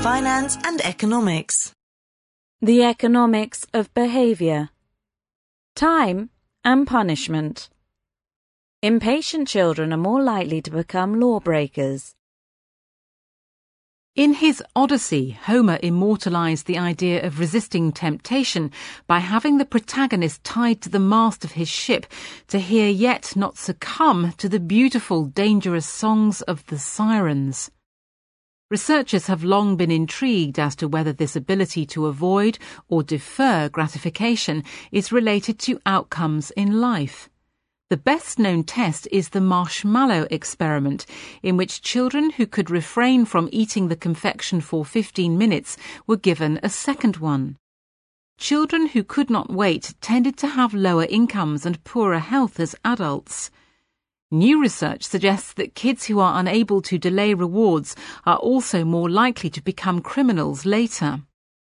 finance and economics. The economics of behaviour. Time and punishment. Impatient children are more likely to become lawbreakers. In his Odyssey, Homer immortalized the idea of resisting temptation by having the protagonist tied to the mast of his ship to hear yet not succumb to the beautiful, dangerous songs of the sirens. Researchers have long been intrigued as to whether this ability to avoid or defer gratification is related to outcomes in life. The best-known test is the marshmallow experiment, in which children who could refrain from eating the confection for 15 minutes were given a second one. Children who could not wait tended to have lower incomes and poorer health as adults. New research suggests that kids who are unable to delay rewards are also more likely to become criminals later.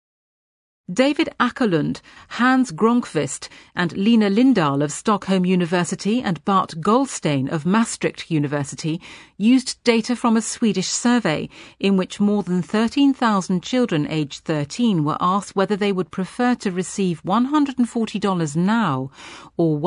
David Åkerlund, Hans Gronqvist and Lina Lindahl of Stockholm University and Bart Goldstein of Maastricht University used data from a Swedish survey in which more than 13,000 children aged 13 were asked whether they would prefer to receive $140 now or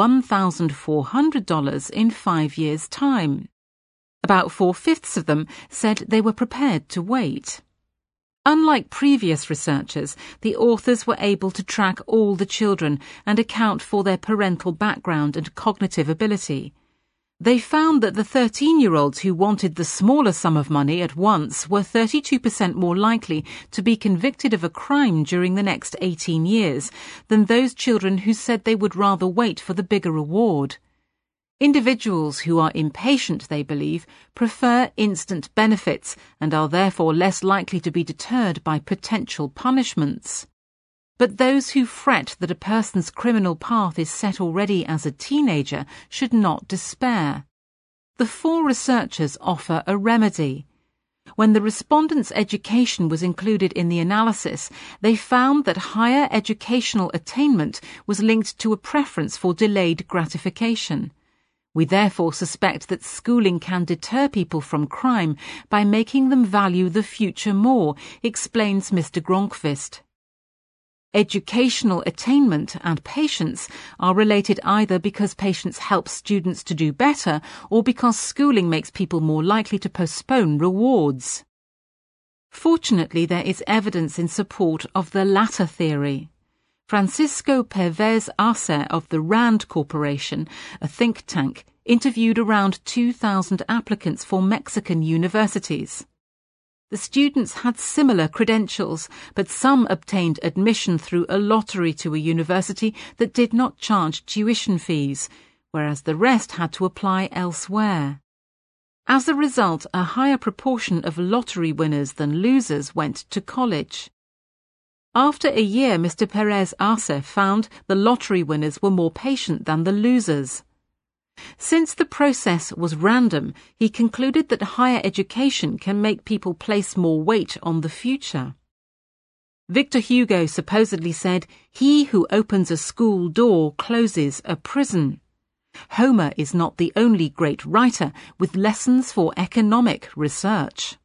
$1,400 in 5 years' time. About 4/5 of them said they were prepared to wait. Unlike previous researchers, the authors were able to track all the children and account for their parental background and cognitive ability. They found that the 13-year-olds who wanted the smaller sum of money at once were 32% more likely to be convicted of a crime during the next 18 years than those children who said they would rather wait for the bigger reward. Individuals who are impatient, they believe, prefer instant benefits and are therefore less likely to be deterred by potential punishments. But those who fret that a person's criminal path is set already as a teenager should not despair. The 4 researchers offer a remedy. When the respondents' education was included in the analysis, they found that higher educational attainment was linked to a preference for delayed gratification. We therefore suspect that schooling can deter people from crime by making them value the future more, explains Mr. Gronqvist. Educational attainment and patience are related either because patience helps students to do better or because schooling makes people more likely to postpone rewards. Fortunately, there is evidence in support of the latter theory. Francisco Pervez Arce of the RAND Corporation, a think tank, interviewed around 2,000 applicants for Mexican universities. The students had similar credentials, but some obtained admission through a lottery to a university that did not charge tuition fees, whereas the rest had to apply elsewhere. As a result, a higher proportion of lottery winners than losers went to college. After a year, Mr. Perez Arce found the lottery winners were more patient than the losers. Since the process was random, he concluded that higher education can make people place more weight on the future. Victor Hugo supposedly said, "He who opens a school door closes a prison." Homer is not the only great writer with lessons for economic research.